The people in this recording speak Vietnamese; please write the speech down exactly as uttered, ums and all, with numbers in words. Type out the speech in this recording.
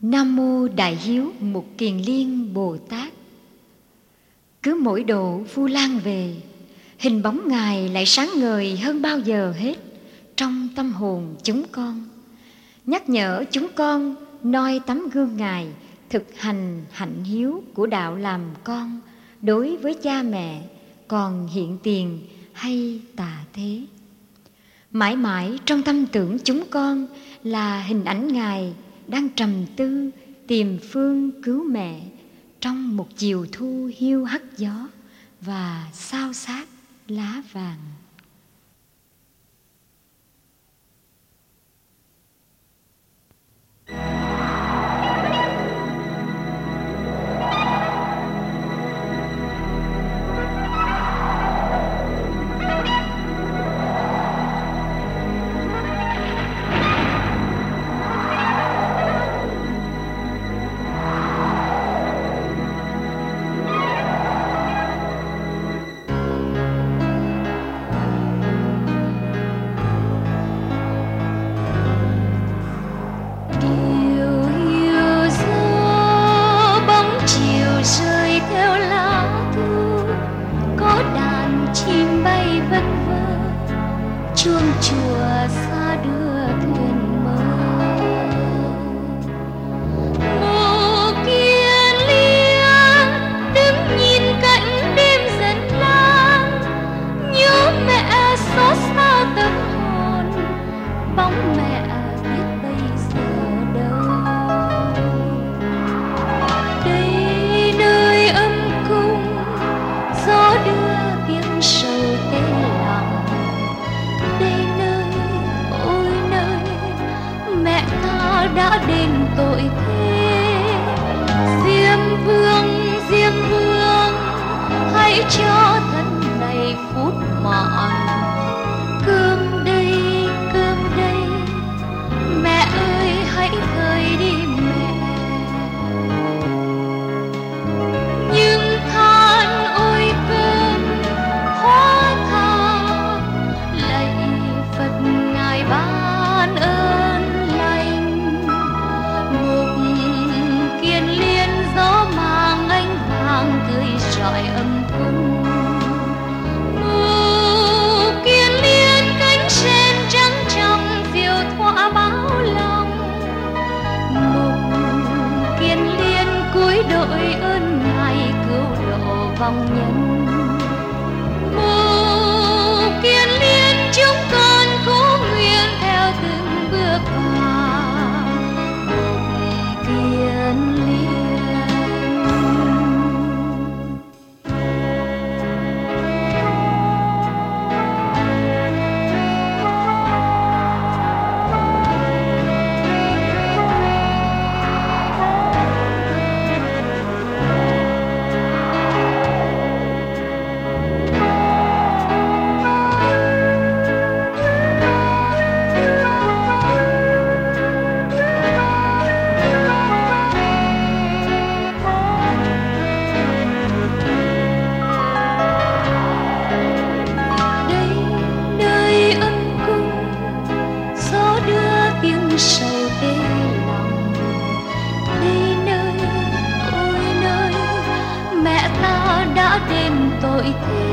Nam Mô Đại Hiếu Mục Kiền Liên Bồ Tát. Cứ mỗi độ Vu Lan về, hình bóng Ngài lại sáng ngời hơn bao giờ hết trong tâm hồn chúng con, nhắc nhở chúng con noi tấm gương Ngài, thực hành hạnh hiếu của đạo làm con đối với cha mẹ, còn hiện tiền hay tà thế. Mãi mãi trong tâm tưởng chúng con là hình ảnh Ngài đang trầm tư tìm phương cứu mẹ trong một chiều thu hiu hắt gió và xao xát lá vàng. chuông chùa xa đưa thuyền mơ. Mộ Kiền Liên đứng nhìn cảnh đêm dần lan, nhớ mẹ xót xa tâm hồn, bóng mẹ biết bây giờ đâu. Đây nơi âm cung gió đưa tiếng sầu tê lặng. Đây nơi, ôi nơi mẹ ta đã đền tội thế. Diêm Vương, Diêm Vương, hãy cho thân này phút mọn. Cơm đây, cơm đây, mẹ ơi hãy thời đi mẹ. Nhưng than ôi cơm hóa tha, lạy Phật ngài ban ơn lành. Mục Kiền Liên gió mang ánh vàng tươi rọi âm cung. Mục Kiền Liên cánh sen trắng trong diệu thỏa báo lòng. Mục Kiền Liên cúi đội ơn ngài cứu độ vong nhân. Mục Kiền Liên chúng con cố nguyện theo từng bước vào Mục Kiền Liên. Sầu tê lòng. Đây nơi, ôi nơi mẹ ta đã đền tội thế.